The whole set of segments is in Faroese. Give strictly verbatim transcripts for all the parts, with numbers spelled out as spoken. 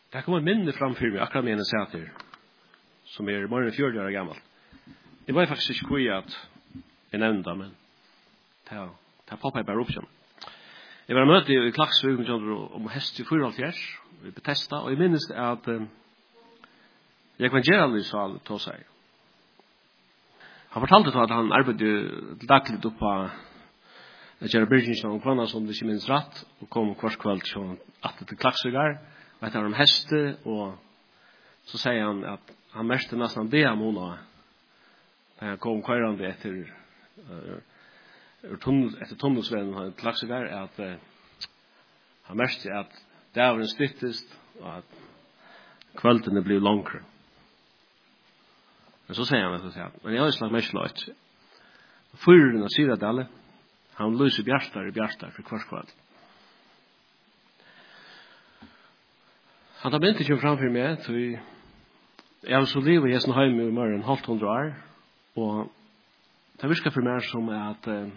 Det kommer minne framför mig akkurat med en säter som är mer än fjorton år gammal. Det var faktiskt inte kul att en enda, men det det poppar bara upp som. Jag var möte i Klaxvik om häst i fyrhundratjärs, vi betesta, och jag minns att um, jag kan göra det så allt till sig. Han fortalte att han arbetade dagligt upp på att göra byrgingen om kvanna som det inte minns rätt, och kom kvart kväll så att det Klaxvikar, och det var om häste, och så säger han att han märkte nästan det av månader när han kom kvärande efter uh, tunnel, efter tunnelsvännen han Klaxvikar, att uh, han märkte att dävren styttest och att kvällen blev långre. Men så säger han att säga, men jag har slag mest lagt. Fyren av Syradale, han lyser bjärstar i bjärstar för kvarskväll. Han tar mig inte kört framför mig, så vi jag har så livet i Hesenheim i mer än halvt hundra år, och det viskar för mig som att eh,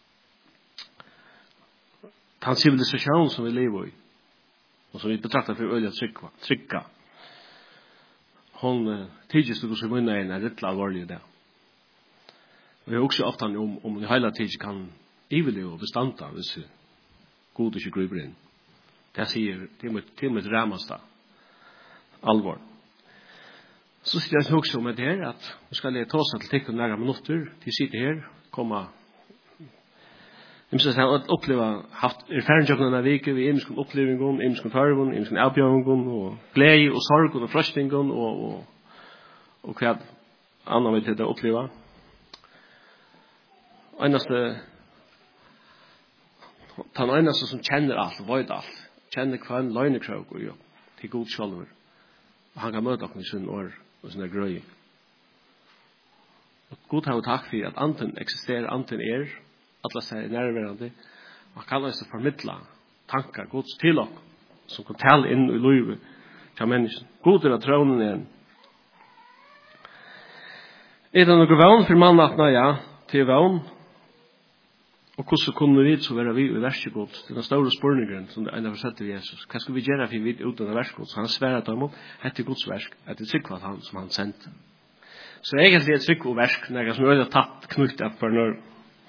den civilisation som vi lever i, och som vi betraktar för öliga trycka, trycka hon uh, tidigt stod som vinner en rätt allvarlig där. Och jag också ofta om om det hela tiden kan evigt och bestanta hvis god och skriver in. Det säger det med till med ramasta allvar. Så sitter jag också med det här att vi ska lära oss att täcka några minuter till sitta här komma. Jag måste säga att uppleva haft erfarenheter när vi vi är som upplevelse, är som förvån, är som uppgång och glädje och sorg och frustring och och och vad andra vill det uppleva. Einaste han einaste som känner allt, vet allt. Känner kvann lögnekrok och ja, till god själv. Och han kan möta oss i sin år och sina gröj. Och god har tack för att anten existerar, anten är alla säger närvarande. Man kan alltså förmedla tankar Guds till oss som kan tala in i livet till människan. God är att tronen är en. Är det något vän för mannen att ja, till vän? Och hur kommer vi så vara vi i världsgod? Det är den stora spårningen som det enda försätter Jesus. Vad ska vi göra för vi utan världsgod? Så han svär att han det är Guds verk, att det är tryck han som han sänt. Så egentligen är tryck och verk när som är tatt knutet att för när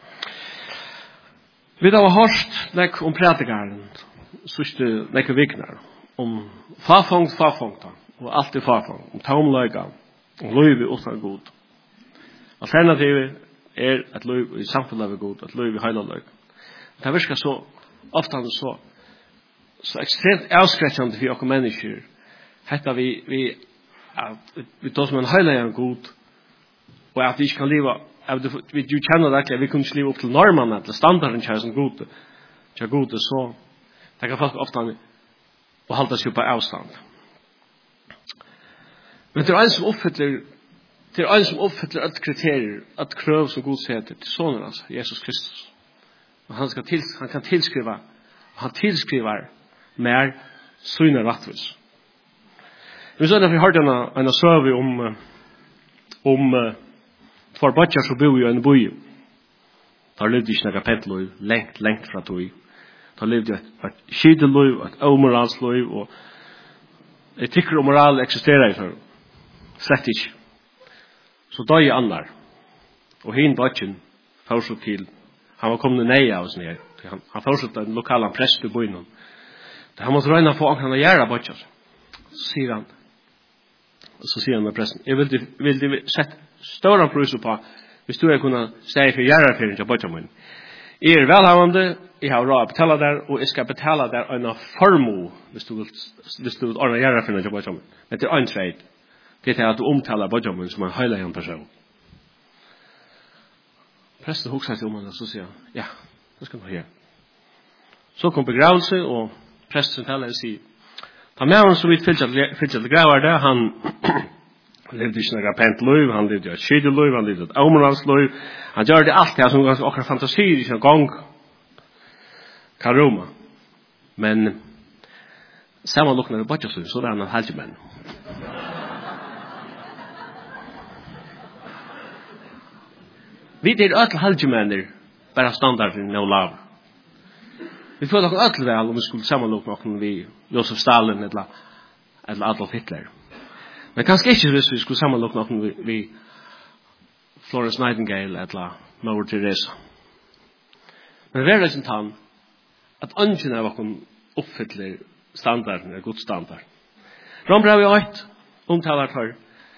vi har hört nek om prætikaren, sørste nekke viknar, om farfångt, farfångta, og alt er farfångt, om taumløyga, om løyvi utan god. Alternativet er at løyvi i samfunnet er god, at løyvi heila løyga. Det virker så, ofte så, så ekstremt avskrekkende for oss mennesker, hetta vi, vi, at vi tar som en heila god, og at vi ikke kan leva vi du känner det att vi kunde skriva upp till normen eller standarden känns som god. Ja god så. Det kan folk ofta och hålla sig på avstånd. Men det är en som uppfyller det är en som uppfyller ett kriterier, ett krav som Gud säger till sonen alltså Jesus Kristus. Och han ska till han kan tillskriva han tillskriver mer syner rättvis. Vi så när vi hörde en en survey om om for batjar så bor ju en boy. Tar levde inte några pentloj längt längt från tog. Tar levde ett skydeloj, ett omoralsloj och ett tycker moral existerar i för. Slett inte. Så då är annar. Och hin batchen får så till. Han var kommit nej av oss ner. Han han får så den lokala präst i boyn. Det han måste räna få han göra batjar. Så säger han. Så säger han med prästen. Jag vill vill det sätta stora pris på hvis du är kunna säga för göra för inte bara men är välhavande i har råd att betala där och jag ska betala där en förmo hvis du vill hvis du vill ordna göra för inte bara men det är en trade det är att du omtalar budgeten som en hela person prästen huxar sig om och så säger ja det ska man göra så kom begravelse och prästen talar sig ta med honom så vitt fyllt fyllt gravar där han levde inte några pentlöv, han levde ett skydelöv, han levde ett omoralslöv. Han gör det allt det som ganska åkra fantasier i sin gång. Karoma. Men samma lock när det bara så, så är han en halvmän. Vi är öll halvmänner bara standarden no love. Vi får dock öll väl om vi skulle samma lock med vi Josef Stalin eller eller Adolf Hitler. Men kanskje ikke hvis vi skulle sammenlåke noe vi, vi Florence Nightingale eller Mother Teresa. Men det er liksom tann at ønsken av åkken oppfyller standarden, er god standard. Rombrev i ått omtaler for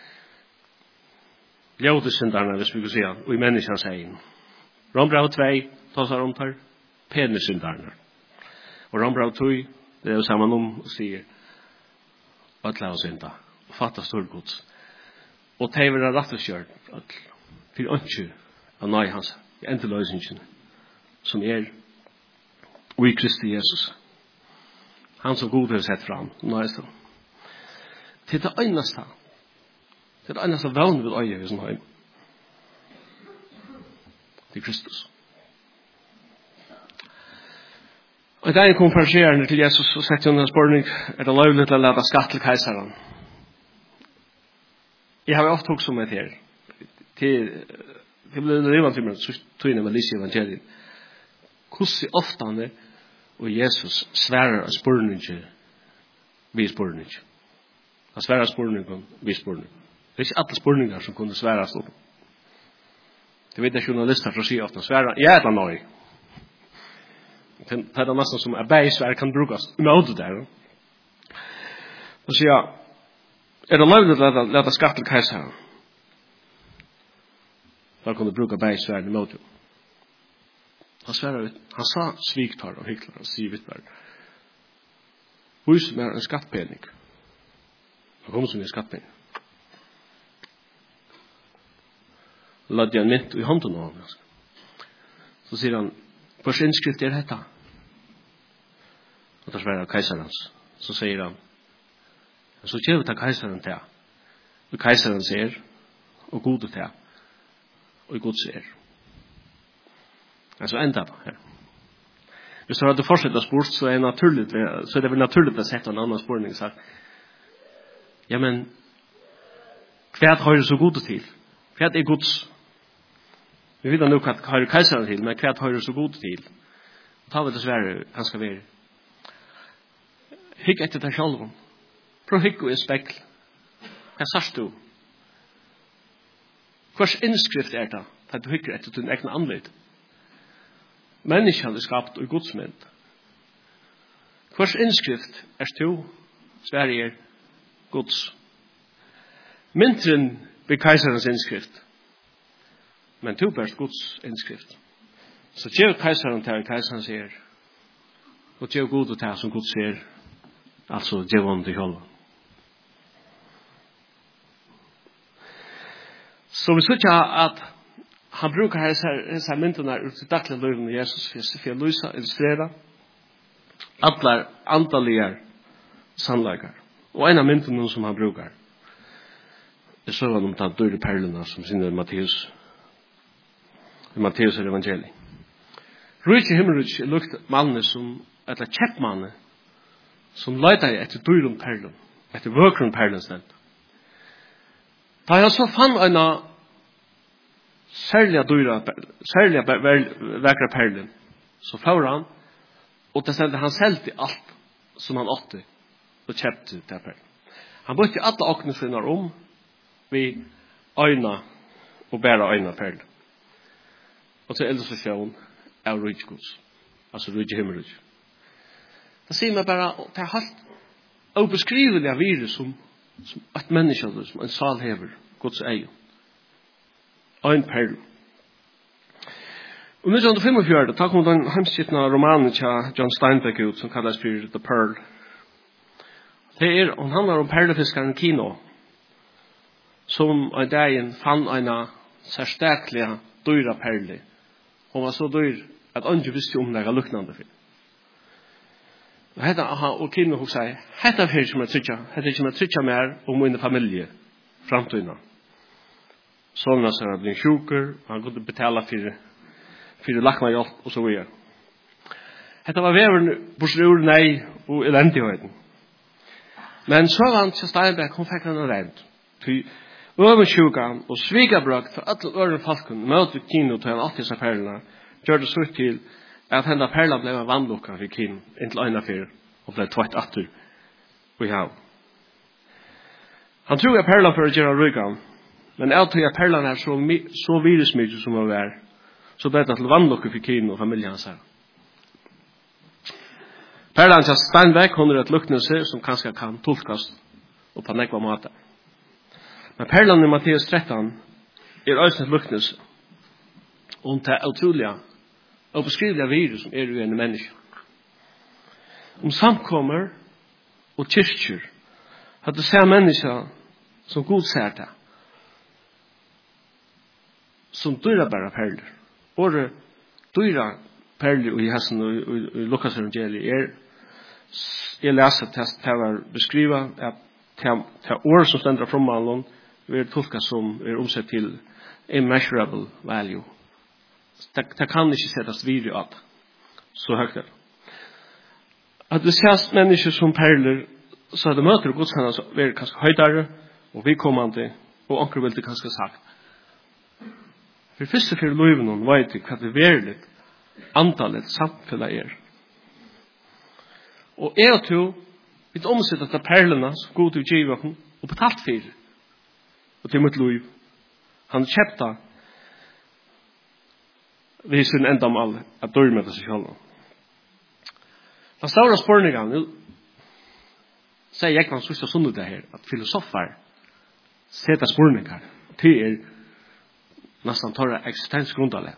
ljødesyndarna, hvis vi kan si, og i menneskens egen. Rombrev tvei tar om tar penisyndarna. Og Rombrev to, det er jo sammen om og sier øtla og synda, og fatta storgods. Og tever er rett og kjørt, for ønsker av nøy hans, i endeløysingen, som er og i Kristi Jesus. Han som god har sett fram, nøyeste. Til det øyneste, til det øyneste vevn vil øye i sin heim. Til Kristus. Og i dag konferensierende til Jesus og sett under spørning, er det lovlig til å lade skatt til keiseren. Jeg har ofte hokst om det her. Til, til blir det rivant til meg, så tog inn med Lise evangeliet. Hvordan ofte han er, og Jesus sværer av spørninger, vi spørninger. Han sværer av spørninger, vi spørninger. Det er ikke alle spørninger som kunne sværes opp. Det vet jeg journalister for å si ofte, sværer, ja, det er nøy. Det er nesten som er beisvær kan brukes i møte der. Så sier jeg, er det lovlig å lete skatt til keiseren? Da kunne bruke beisvær i møte. Han sværer ut, han sa sviktar og hykler og sier vittvar. Vis meg en skattpening. Han kom som en skattpening. Ladde jeg en mynt i hånden av ham. Så sier han, hva innskrift er dette? Og da sværer keiseren. Så sier han, så kjøver ta keiseren til. Og keiseren ser, og gode til. Og god ser. Altså enda på her. Hvis du hadde fortsatt spurt, så er, naturligt, så er det vel naturligt å sette en annen spørning. Så, ja, men hva har du så gode til? Hva er gods? Vi vet nå hva har keiseren til, men hva har du så gode til? Ta vi dessverre ganske være. Hygg etter deg selv. Prøv hygg og spekl. Hva sørst du? Hvers innskrift er det? At du hygger etter din egen anledd. Menneskene er skapt i Guds mynd. Hvers innskrift er du? Sverige er Guds. Myntren blir keiserens innskrift. Men du bærs Guds innskrift. Så tjev keiseren til keiseren sier, og tjev god til som Gud sier, altså tjev om til kjolva. Så vi sier at han brukar disse myndene ut til daglig løyven av Jesus for å lyse, illustrere alle antallige sannleikar. Og en av myndene som han brukar er søvann om den dyre perlene som sinner Matteus i Matteus evangeliet. Rujtje himmelrujtje er lukt manne som etter kjeppmanne som leiter etter dyrum perlen, etter vøkron perlen stent. Da jeg så fann en særlig dyra, særlig vekra perlen, så får han, og det stendte han selv til alt som han åtte, og kjøpte til perlen. Han brukte alle åknesvinner om, vi øyna og bæra øyna perlen. Og til illustration av rujtgods, altså rujtje himmelrujtje. Da sier man bare, det er helt obeskrivelig av virus som, som et menneske, som en salhever, Guds egen. Og en perl. Og nitton fyrtiofem, da kom den hemskittna romanen til John Steinbeck ut, som kalles for The Pearl. Det er, hun handler om perlefiskaren Kino, som en dag fann en særstaklig dyra perle. Hon var så dyr at andre visste om det var luknande for. Og hetta og Kino hun sier, hetta er som er trykja, hetta er som er trykja mer om min familie, framtøyna. Sånn at han blir sjuker, han kunne betala for, for lakna hjelp og så videre. Hetta var veveren borsrur nei og elendigheten. Men så var han til Steinbeck, hun fikk han rent. Til øvensjukan og svigabrakt for alle øren falken møte Kino til han alltid seg perlene, gjør det slutt til at henne perla ble en vannlukka for Kino inntil øyne for og ble tveit atter og i hav. Han tror at perlan for å gjøre rygan, men jeg tror at perlan er så, så virusmykje som han er, så ble det til vannlokke for Kino og familien hans her. Perlan til Steinbeck, hun er et luknelse som kanskje kan tolkast og på nekva måte. Men perlan i Matteus tretton er også et luknelse om det utroliga og beskrivelige virus som er i en menneske. Om samkommer og kyrkjer at det ser mennesker som god ser det som dyra bæra perler. Åre dyra perler i hessen og i Lukas evangeliet er jeg leser at det var beskrivet at det år som stender fra malen er tolka som er omsett til immeasurable value. Det, det kan ikke settes videre av så høyt er. At det ses mennesker som perler så er det møter og godstandere som er kanskje høydere og vidkommende og anker vil det kanskje sagt. For første for løyven noen vet jeg hva det verlig antallet samfunnet er. Og jeg og to vi omsetter til perlene som god til å give og betalt for og til mitt løyv. Han kjøpte vi sin enda om alle at dør med seg selv. Den store spørningen nu sier jeg kan sørste sunnet det her at filosofer setter spørninger til er nesten tar eksistensgrundalet.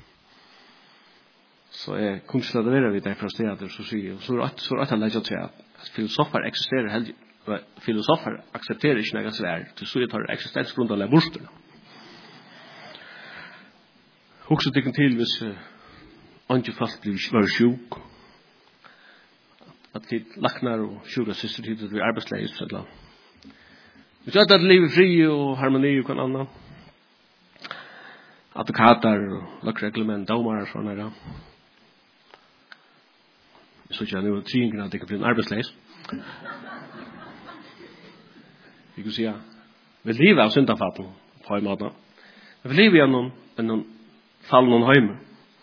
Så jeg kunne ikke lade være vidt det fra stedet så sier så er det at jeg til at filosofer eksisterer heldig filosofer aksepterer ikke noe svær til så jeg tar eksistensgrundalet borster. Hugsa tykken til hvis andre folk blir sjuk at de laknar og sjuka syster til det blir arbeidsleis eller hvis at det lever fri og harmoni og kan annan advokater og lakreglement domar og sånn her så ikke jeg nu tringen at det kan bli en arbeidsleis vi kan si vi lever av syndafatten på en måte vi lever av noen, noen fall noen heime.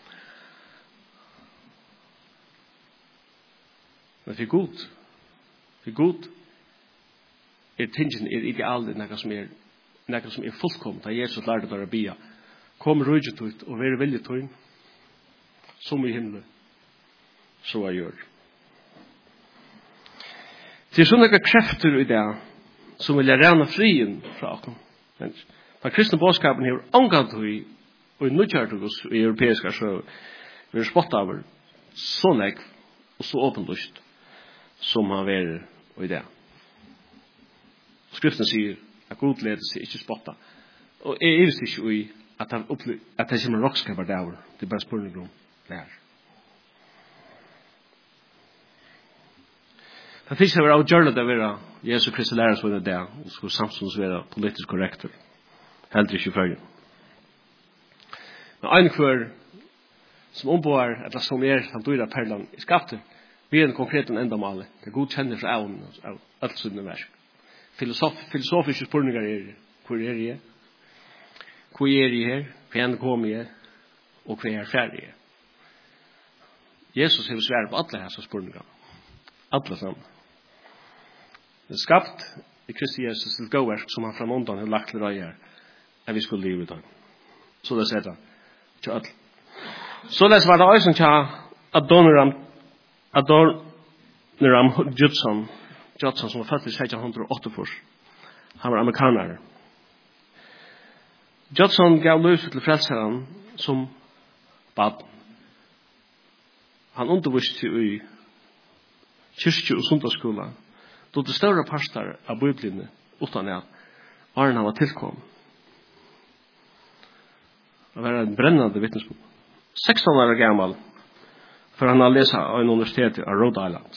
Men for god, for god er tingen er idealet nekka som er nekka som er fullkomment da Jesus lærte der å bia. Kom rujget ut og være viljet ut som i himmelen så jeg gjør. Det er sånne krefter i det som vil rena frien fra oss. Men den kristne bådskapen har omgant i og i nødkjartus i europeiska så vi er spottet over så nek og så åpenlyst som han er i det. Skriften sier at god ledelse ikke spottet og jeg er ikke i at han opplevd at det kommer rockskaper der det er bare spørning om det her. Det finnes det være avgjørende å være Jesu Kristi lærer som er det og skulle samtidig være politisk korrekter heller ikke før. Men en kvar som omboar, eller som er han dyra perlan i skapte, vi er en konkret enda male. Det er god kjenner fra evnen av alt sunne versk. Filosof, filosofiske spurningar er hvor er jeg? Hvor er jeg her? Hvor kom jeg? Og hvor er ferdig? Jesus har svært på alle disse spurningar. Alle sammen. Det er skapt i Kristi Jesus til gåverk som han fra måndan har lagt til røyer at vi skulle leve i dag. Så det sier det. Så les var det også til Adoniram Adoniram Judson Judson som var født i sexton oh eight han var amerikaner Judson gav løs til frelseren som bad han underviste i kyrkje og sundagsskola då det større pastor av Bibelen utan at Arne var tilkom det var en brennande vittnesbok. sexton år gammal för han har läst av en universitet av Rhode Island.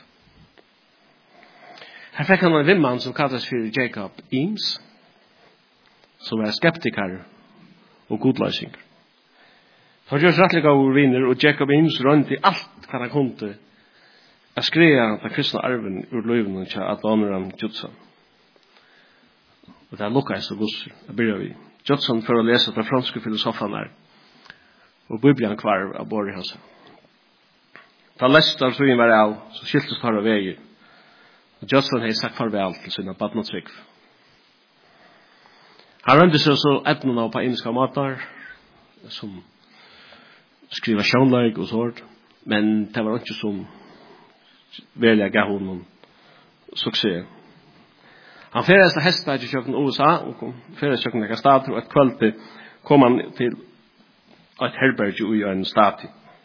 Här fick han en vimman som kallas för Jacob Eames som var skeptiker och godlösing. Han gjorde rättliga vinner och Jacob Eames rönt i allt vad han kunde att skriva den kristna arven ur löven och att Adoniram Judson. Och det lukkades och gosser. Det börjar vi. Judson för att läsa de franska filosoferna och Bibeln kvar av Borghansen. Da leste så inn var av, så skiltes tar av vei. Og Judson har sagt farvel til sine badnatsvik. Han rönte sig så etnorna på indiska matar som skriva sjönlag och sånt. Men det var inte som välja gav honom succé. Han färdas till hästbärg i köken U S A och färdas köken några stater och ett kväll kom han till ett herberg i en stat.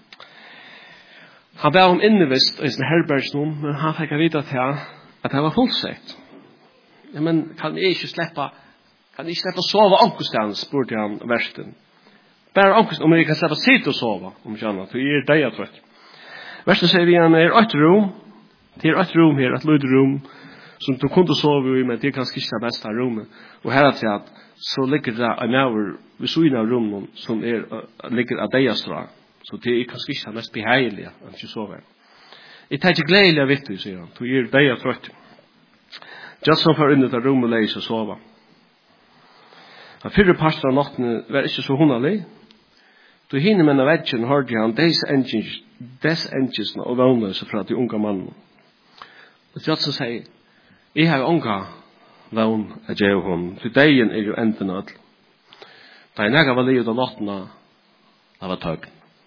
Han var om innevist i sin herberg men han fick veta att att det var fullsett. Ja, men kan jag inte släppa kan jag inte släppa sova ankostans spurte han värsten. Bara ankostans om jag kan släppa sitta och sova om jag annat. Det är det jag tror. Värsten säger vi han är ett rum. Det är ett rum här, ett litet rum som du kunde sova i, men det är kanske inte det bästa rummet. Och här är det så ligger det en över vid sidan av rummet som är, ligger av dejastrå. Så det är kanske inte det mest behageliga att inte sova. Jag tar inte glädje vet du, säger han. Du är deja trött. Just som för in i det rummet och läsa och sova. Den fyrre parten av natten var inte så hundalig. Då hinner man av vägen hörde han dess engines, dess engines och vannlösa fra de unga mannen. Og Jotsen sier, jeg har unga vann av djevhånd, for dagen er jo enden av alt. Da jeg nega var livet av nattena, det var tøgn.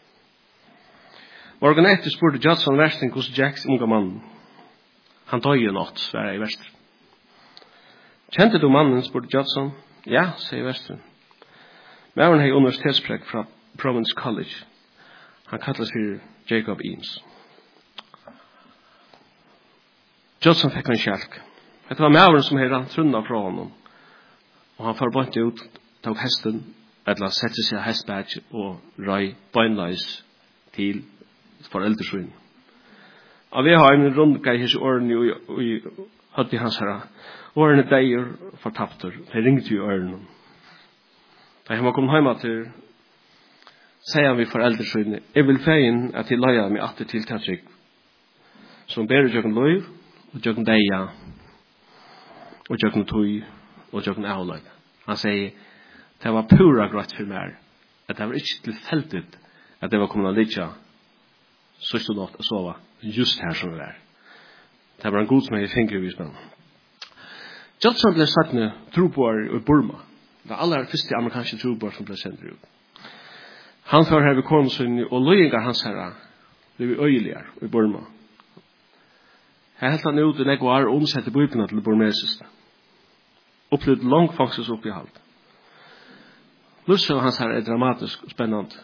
Morgen etter spurte Jotsen versten hos Jacks unga mannen. Han tog i natt, svære i versten. Kjente du mannen, spurte Jotsen. Ja, sier versten. Mæren har universitetsprekk fra Providence College. Han kallas for Jacob Eames. Judson fikk en kjelk. Det var mæveren som hadde trunna fra honom. Og han forbundt ut, tog hesten, eller sette seg av hestbæt og røy bøgnleis til foreldresvinn. Og vi har en rundgei hos årene i høtti hans herra. Årene deier fortapter. De ringte i årene. Da han var kommet hjemme til sier han vi foreldresvinn, jeg vil feien at jeg løyer meg atter til tatrik som ber jøkken løy og jøkken deia og jøkken tøy og jøkken avløy. Han sier det var pura grått for meg at det var ikke tilfeldigt at det var kommet å ligge sørste natt og sove just her som det var. Det var en god som jeg finner vis med. Johnson ble satt ned trobår i Burma. Det er aller første amerikanske trobår som ble sendt ut. Han får her ved konsuln og løyingar hans herra det vi øyeligar i Burma. Her helt han ut i negoar og omsette bøybina til burmesist. Opplevd lang fangses opp i halt. Lusset hans herra er dramatisk og spennende.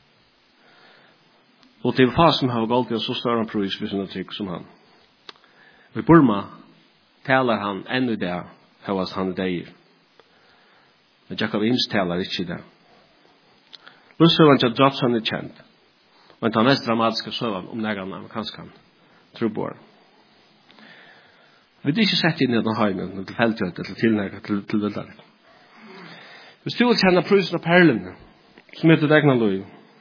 Og til fasen har galt i så større en prøys for sinne trygg som han. I Burma taler han enda det høyast han er deir. Men Jacob Eames taler ikke det. Lussevan til Jotson er kjent. Og den mest dramatiske søvann om nægan amerikansk trobår. Vi er ikke sett inn i denne heimen til feltøyt eller tilnægget til, til vildare. Hvis du vil kjenne prysen av perlene som heter degna løy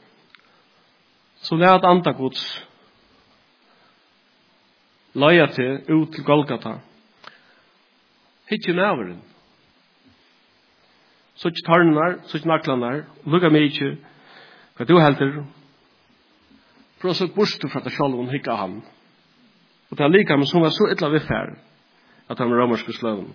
så det er et andre gods løya til ut til Golgata hitt jo næveren så ikke tarnar, så ikke naklanar, lukka mig ikke, hva du helter, for å så borste fra det sjål og hikka han. Og det er lika, men som var så ytla vi fær, at han var romerske sløven.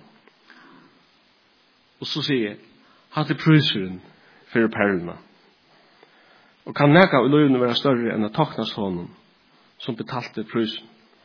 Og så sier jeg, hatt i pryseren for perlene. Og kan neka i løyene være større enn å taknas honom, som betalte prysen.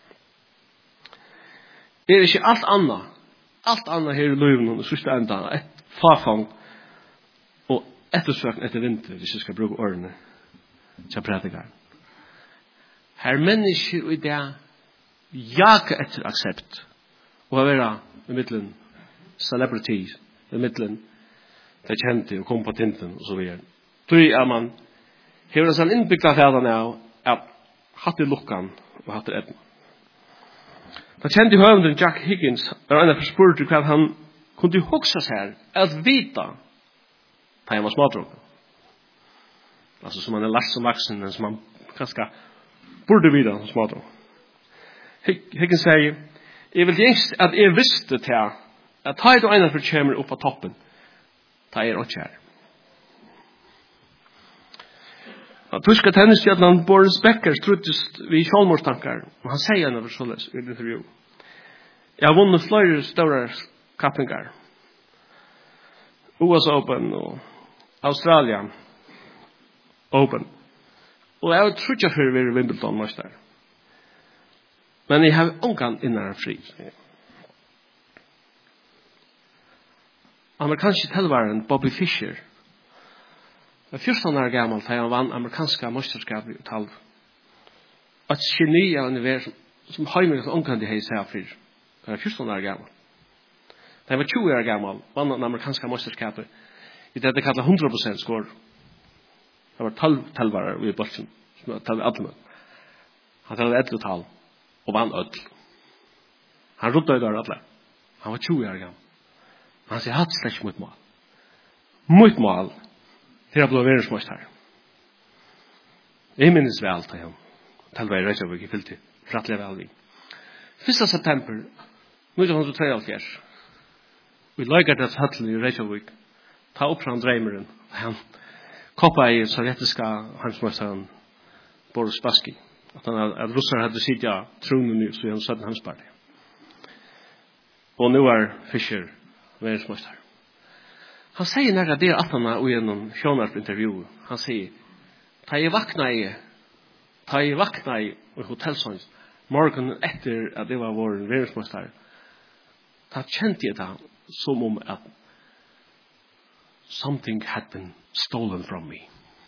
Det er ikke alt anna, alt anna her i løyene, og sørste enda, et fafang, og ettersøkn etter vinter, hvis jeg skal bruke årene til prædikaren. Her mennesker i det jaka etter aksept og å være i middelen celebrity, i middelen det kjente og kompetinten og så videre. Tror er man hever en sånn innbygda fædan av at hatt i lukkan og hatt i etna. Da kjente høvenden Jack Higgins er en av forspurte hva han kunde hugsa seg at vita da han var smadrog. Altså som han er lagt som vaksen, men som han kanskje burde vita som smadrog. Higgins sier, jeg vil gjengst at jeg visste til at ta et og ene for kjemer opp på toppen, ta er åtte her. Tyska tennisstjärnan Boris Becker struttest vid självmordstankar, og han sier en av såles i en intervju. Jeg har vunnet flere større kappingar. U S Open og Australia Open. Og jeg tror ikke for vi er Wimbledon mest der. Men jeg har ångan innan fri. Amerikanske telvaren Bobby Fischer var fjorton år gammal da han vann amerikanska mesterskap i talv. Et geni av univers som heimer som ångan de hei seg fyr. Han var fjorton år gammal. Da han var tjue år gammal vann han amerikanska mesterskapet i det det kallar hundra prosent skår. Det var tolv telvarer i bolsen som var tolv admen. Han talte ett tal og vann öll. Han rodde i dør alle. Han var tjue år gammal. Han sier, hatt slett mot mål. Mot mål. Til jeg ble verdensmåst her. Jeg minnes vel til ham. Til hva jeg reisde over, jeg fylte rettelig vel vi. første september, nitton tveyoghálvfjerds, vi lager det høtlen i Reykjavik, ta opp fra han dreimeren, han koppa i sovjetiska hansmøsteren Boris Spassky, at, han, at russar hadde sidja tronen i så han sødden hansparti. Og nu er Fischer verdensmøster. Han sier nærmere det at han er i en Sjónvarp-intervju. Han sier, ta jeg vakna i, ta jeg vakna i hotellsons, morgenen etter at det var vår verdensmøster, da kjente jeg det som om at something had been stolen from me.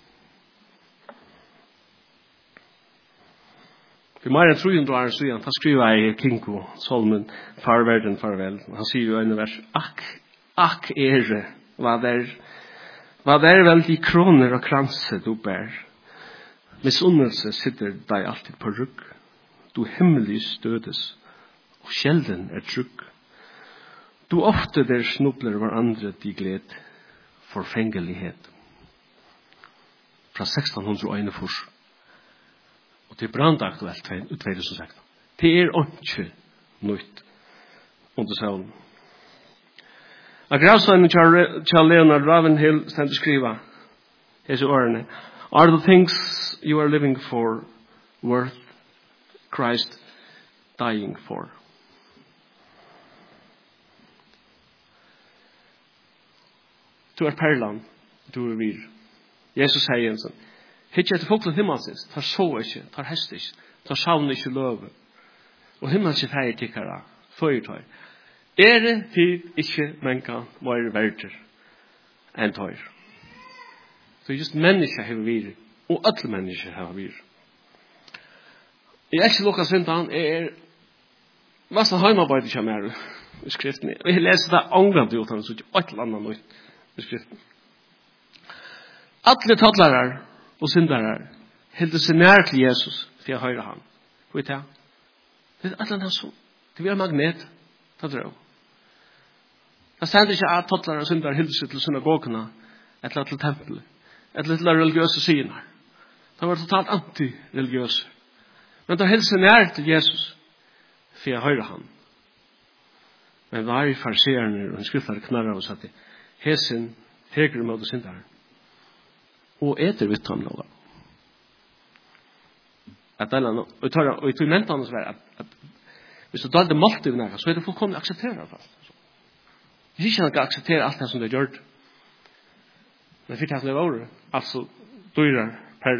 For mer enn trehundre år siden, da skriver jeg Kinko, Solmen, farverden, farvel. Han sier jo en vers, akk, akk ere, hva der, hva der vel de kroner og kranse du bær. Misunnelse sitter deg alltid på rygg. Du himmelig stødes, og sjelden er trygg. Du ofte der snubler hverandre de gled, forfengelighet. Fra sexton einogfyrst. Og det er brandaktuelt i tjuetusen og seksten. Det er ikke nytt under søvn. Av gravsteinen til Leonard Ravenhill stendt å skrive hese årene. Are the things you are living for worth Christ dying for? Du er perlan, du er vir. Jesus sier en sånn. Hittje etter folk til himmelsins, tar så ikke, tar hest ikke, tar savn ikke løve. Og himmelsins feir tikkara, føyertøy. Er det tid ikke menka mer verder enn tøyr? Så just menneska hever vir, og alle menneska hever vir. Jeg er ikke lukka sindan, jeg er mest heimarbeid ikke mer i skriften. Og jeg leser det angrant ut, han så ikke et eller annet nøyt i skriften. Alle tattlarar og syndarar heldur seg nær til Jesus for å høre ham. Hvor er det? Det er alle som. Det er magnet. Det er det stender ikke at tattlarar og syndarar heldur seg til synagogene eller til tempelet eller til religiøse syner. Det var totalt anti-religiøse. Men det heldur seg nær til Jesus for å høre ham. Men var i farserene og skriftlare knarra og satt i hesen heger mot syndarar. Og etter vitt ham lova. At det er noe, og jeg tror mentan hans var at hvis du dalde malt i næra, så er det fullkomlig akseptera alt. Hvis ikke han kan akseptera alt det som det gjør. Men fyrir det var altså dyrar per.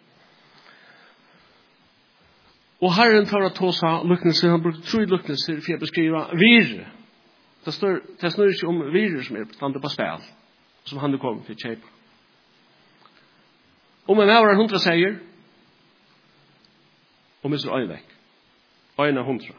Og Herren tar at tåsa luknelser, han brukte tro luknelser for å beskriva vire. Det står, det snur ikke om vire som er stande på spil, som han kom til kjeipa. Om en av hundra sier, og mister øyn vekk. Øyn av hundra.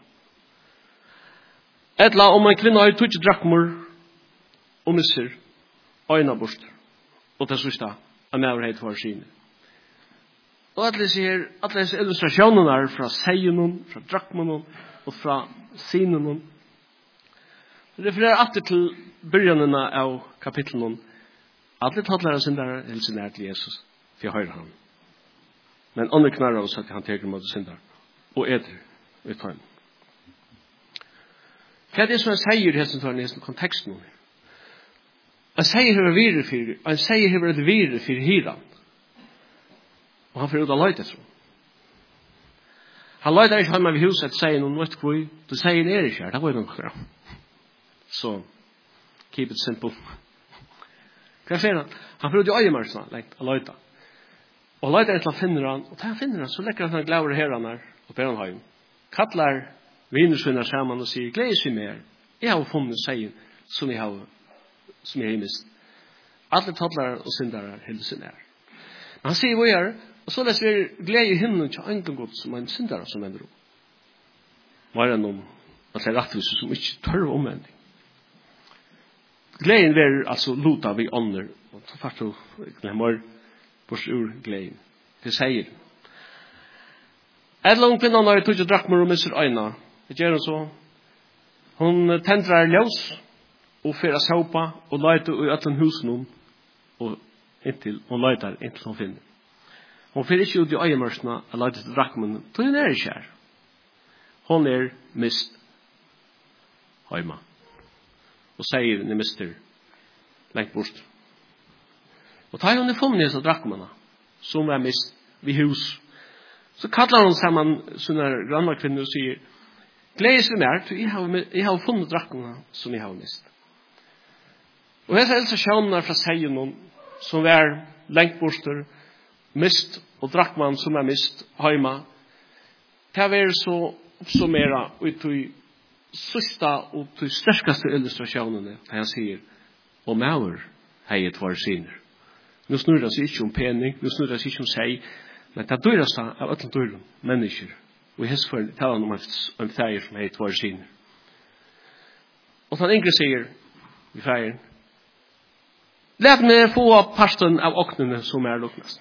Etla om en kvinna har tutsi drakmur, og mister øyn av bort. Og det sørste, en av heit for sine. Og alle sier, alle disse illustrasjonene er fra seien, fra drakmur, og fra sinen. Det refererer alltid til byrjanene av kapitlen. Alle tattlærer sin der, hilsen er til Jesus. For jeg hører han. Men andre knarrer oss at han teker mot syndar. Og etter ut på ham. Hva er det som han sier i hesten tårn i hesten konteksten? Han sier hever vire for, han sier hever et vire for hiran. Og han får ut av løytet, tror. Han løyter ikke hjemme ved huset og sier noen vet hvor, du sier han er ikke her, det var jo noe. Så, keep it simple. Hva sier han? Han får ut i øyemørsene, like, å løyta. Og løyta er til han finner han, og da han finner han, så lekker han glaver her han er, og ber han heim. Kattler vinnersvinner sammen og sier, gledes vi mer. Jeg har funnet seg som jeg har, som jeg har mist. Alle tattler og syndere hele sin er. Men han sier hva gjør, og så leser vi glede i himmelen til en gang godt som en syndere som ender opp. Var det noen, at det er rettvis som ikke tør omvending. Gleden er altså luta vi ånder, og så først og glemmer bort ur gleden. Det sier. Et langt kvinnan har tog og drakmer og misser øyna. Det gjør hun så. Hun tendrar ljøs og fyrir saupa og leiter i øtlen husen hun og inntil, hun leiter inntil hun finner. Hun fyrir ikke ut i øyemørsene og leiter til drakmen, så hun er ikke her. Hun er mist høyma. Og sier ni mister lengt bort. Og tar hun i funnet av drakmene, som er mist vid hus. Så kallar hun sammen sånne grannakvinner og sier, gledes vi mer, for jeg har, jeg har funnet drakmene som jeg har mist. Og jeg ser altså sjønner fra seien som er lengt borster, mist, og drakman som er mist, høyma. Det er så oppsummeret ut i sista og de sterkaste illustrationene, da han sier, og maur hei et var sinner. Nå snurrer det seg ikke om pening, nå snurrer det seg ikke om seg, men det dyreste av alle dyren, mennesker, og i hess for taler om en feir som hei et var sinner. Og han Ingrid sier, i feiren, let meg få parten av åknene som er luknast.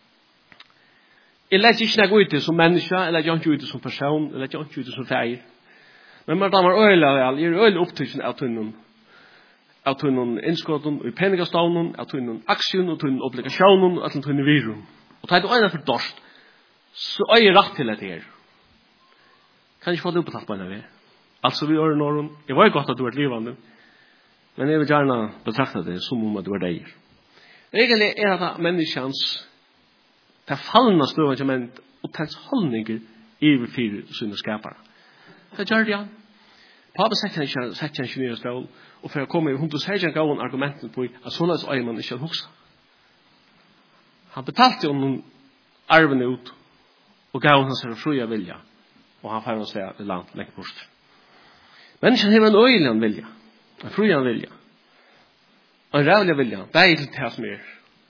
Jeg lett ikke noe ut som menneske, jeg lett ikke ut som person, jeg lett ikke ut som feir. Men man damer øyla vel, jeg er øyla opptrykken av tunnen, av tunnen innskåten, og i peningastånden, av tunnen aksjon, og tunnen obligasjonen, og av tunnen virum. Og tar du øyna for dorst, så øy er rett til dette her. Kan ikke få det opptatt på en av det. Altså vi gjør noen, jeg var jo godt at du er livande, men jeg vil gjerne betrakte det som om at du er deg. Egentlig er det menneskens, det er fallende støvende som en opptens holdninger i vi fire sine skapere. Det gjør det, ja. Pappa setter han ikke ned i stål, og for å komme i hundre særlig gav argumenten på at sånn at øye man ikke har hukset. Han betalte jo noen arvene ut, og gav hans her fria vilja, og han får oss det langt lengt bort. Mennesken har en øyelig vilja, en fria vilja, en rævlig vilja, det er til det som er,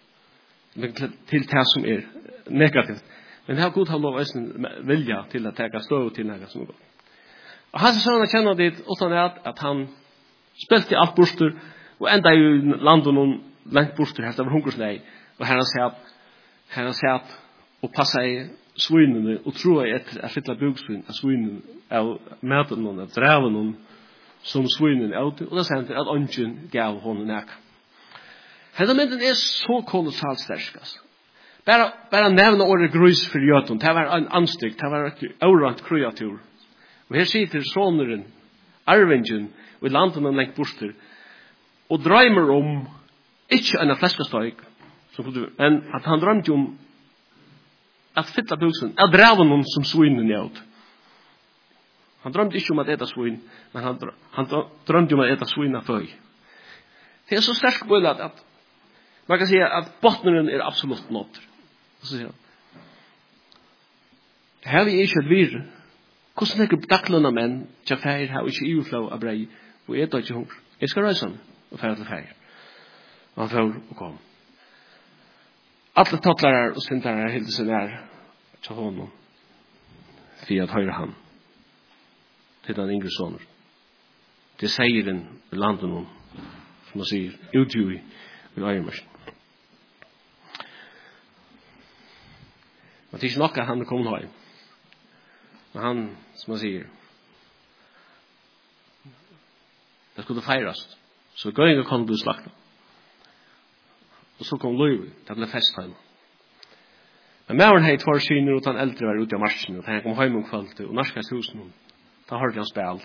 til det som er negativt. Men det har god har lov å vilja til å ta stå til noe som er godt. Og hans sønner kjenner dit utan at, at han spilte alt borster, og enda i landet noen lengt borster, her det var hungersleg, og her han satt, her han satt og passet i svinene, og tror jeg etter å fylle bugsvin av svinene, av maten noen, av dreven noen, som svinene er ute, og det sendte at ånden gav hånden nek. Henne mynden er så kolossalt sterk, altså. Bara, bara nevna året grus for jøten, det var en anstryk, det var et aurant kreatur. Og her sitter soneren, arvingen, og i landet han lengt borster, og drømmer om, ikke en fleskastøyk, men at han drømte om at fylla buksen, at drev noen som svinen gjør. Han drømte ikke om at eta svin, men han, han drømte om at eta svin av føy. Det er så sterk bøylet at man kan si at bottneren er absolutt nått. Så sier han, her vi ikke et vir, hvordan er det daglønna menn, tja feir, har ikke iuflå av brei, og jeg tar ikke hunger. Jeg skal røysa han, og feir til feir. Og han får og kom. Alle tattlarar og sintarar hilde seg nær, tja honom, for at høyre han, til den yngre soner. Det sier den landet noen, som man sier, utgjui, i øyemørsen. Men det er ikke nok at han er kommet hjem. Men han, som han sier, det skulle feires. Så gøynger kom du slakta. Og så kom Løyvi, det ble fest hjemme. Men mæren hei tvar syner, og den eldre var ute av marsjen, og han kom hjem om kvalitet, og norskast husen, da hørte han spil.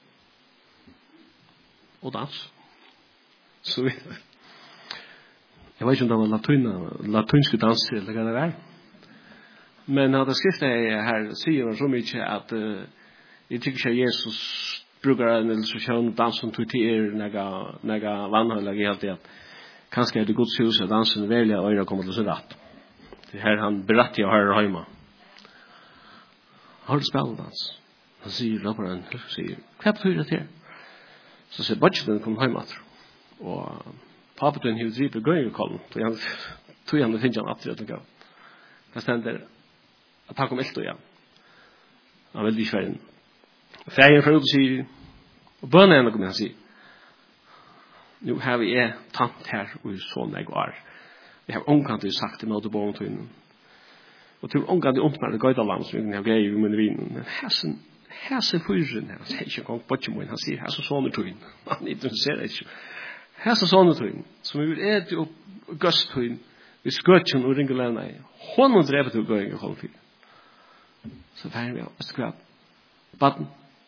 Og dans. Så videre. Jeg vet ikke om det var latyna, latynske danser, eller hva det var. Men han har skriftet her, sier han så mye at uh, jeg tykker ikke Jesus bruker en illustrasjon, dansen til til er nega, nega vannhøylag i alt det. kanskje er det Guds hus at dansen velja og øyra kommer til sin rett. Det her han berettig og hører hjemme. Har du spillet dans? Han sier, rapperen, sier, hva betyr det til? Så sier budgeten kom hjemme. Og papetun hiver driver gøy i kollen. Så han tog han og finner han atter etter gav. Det stender at han kom ilt og igjen. Han vil ikke være inn. Ferien fra ut og sier, og bønner henne kommer han sier, nu har vi er tant her og sånn jeg var. Vi har omkant sagt det med å bo om tøynen. Og til omkant det omkant det gøyda land som jeg har gøy i min vinen. Men hæsen, hæsen fyren, han sier ikke gong bort min, han sier hæsen sånne tøynen. Han interesserer ikke. Hæsen sånne tøynen, som vi vil ete opp gøst tøynen, vi skøtjen og ringer lena i. Hånden drevet til gøy i kollen fyr. Så ferdig vi, vet du hva? Baden.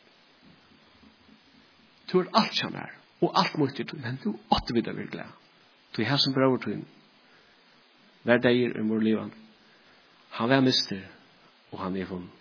Du er alt som er. Og alt mot det, men du åtte videre vil glede. Du er som brøver til hver dag i vår liv. Han var mister, og han er funnet.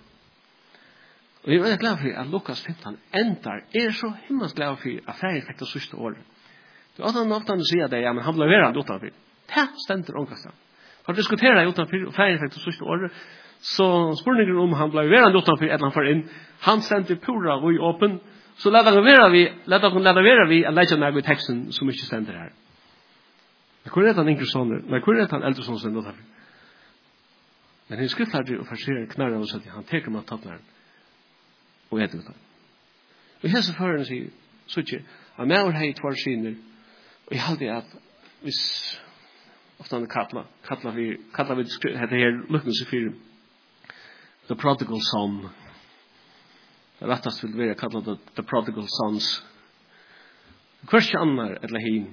Og jeg er veldig glad for at Lukas femton endar, er så himmels glad for at ferien fikk det sørste året. Du er ofte ofte å si at det, ja, men han ble verand utenfor. Det stender omkastet. For å diskutere det utenfor, og ferien fikk det sørste året, så spørningen om han ble verand utenfor, eller han får inn, han stender pura og i åpen, så lad han vera vi, lad han lad vera vi, at legge meg i teksten som ikke stender her. Men hvor er han yngre sånne? Men hvor er han eldre sånne som er Men han skrifter det og farserer knarren og sier, han teker med tattnaren og etter det. Og hese føreren sier, så ikke, at med har et tvær syner, og jeg halte at hvis, ofte han kattla, kattla vi, kattla vi, heter her, lukkelse fyr, The Prodigal Son, det rettast vil være kallet the, the Prodigal Sons. Hvers annar eller hin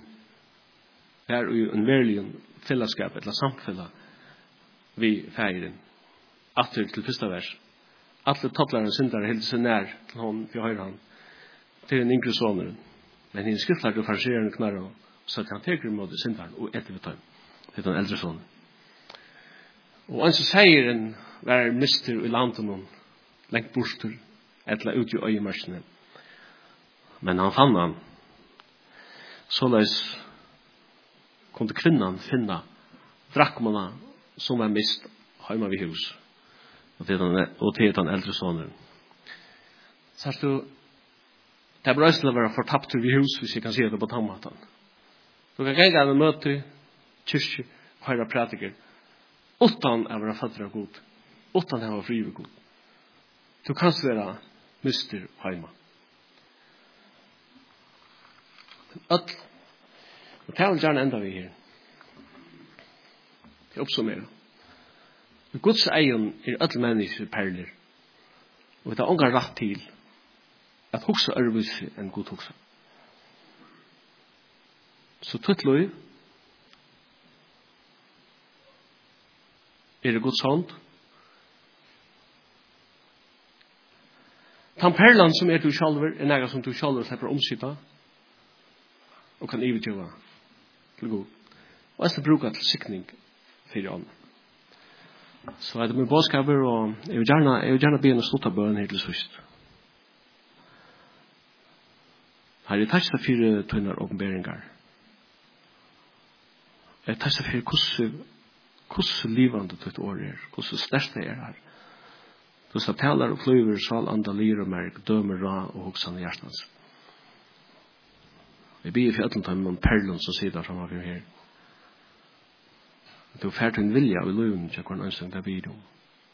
er jo en verlig fellesskap eller samfella vi feiren. Atter til første vers. Alle tottlaren syndare helt seg nær til hon, vi høyre han, til en yngre soner. Men hinn skriftlar og farserende knarra, så at han teker imot syndaren og etter vi tar til den eldre soner. Og han som sier en var mister i landet noen, lengt borster, etla ut i øyemarsene. Men han fann han. Såleis kunde kvinnan finna drakmana som var mist heima vid hus. Og til den eldre sonen. Så at du, det er brøyselig å være fortapt vid hus, hvis jeg kan si det på tammatan. Du kan gænge en møte, kyrkje, høyre pratiker, utan å være fattere god, utan å være fri ved god. Du kan være mister heima. Öll. Og det vil gjerne enda vi her. Det oppsummerer. I Guds egen er öll mennesker perler. Og vi tar unga rett til at hoksa ærvise enn god hoksa. Så tutt lov er det Guds hånd. Den perlan som er du sjalver er nega som du sjalver slipper omsida og kan ivetjøva til god. Og jeg skal bruke til sikning for ånd. Så er det min bådskaper, og jeg vil gjerne, jeg vil gjerne be en slutta bøn her til sørst. Her er takk for fire tøyner åpenberinger. Jeg takk for hvordan hvordan livende ditt år er, hvordan største er her. Du skal taler og flyver, sal, anda, lir og merk, dømer, ra og hoksane hjertens. Vi ber for øtlen til noen perlon som sitter sammen for her. Du er ferdig en vilja av løven til hvordan ønsker det blir om.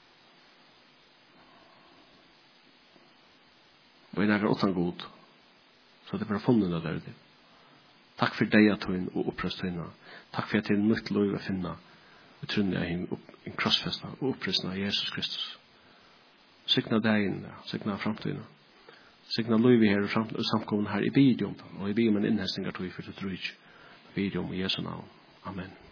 Og jeg er åttan god, så det er bare funnet av det. Takk for deg at hun og opprest henne. Takk for at det er nytt løv å finne. Vi trunner jeg en krossfesta og opprestene av Jesus Kristus. Signa dagen, signa framtiden. Signa løyvi her og samkommen her i bidium, og i bidium en innhestning av tog for det tror jeg. Bidium i Jesu navn. Amen.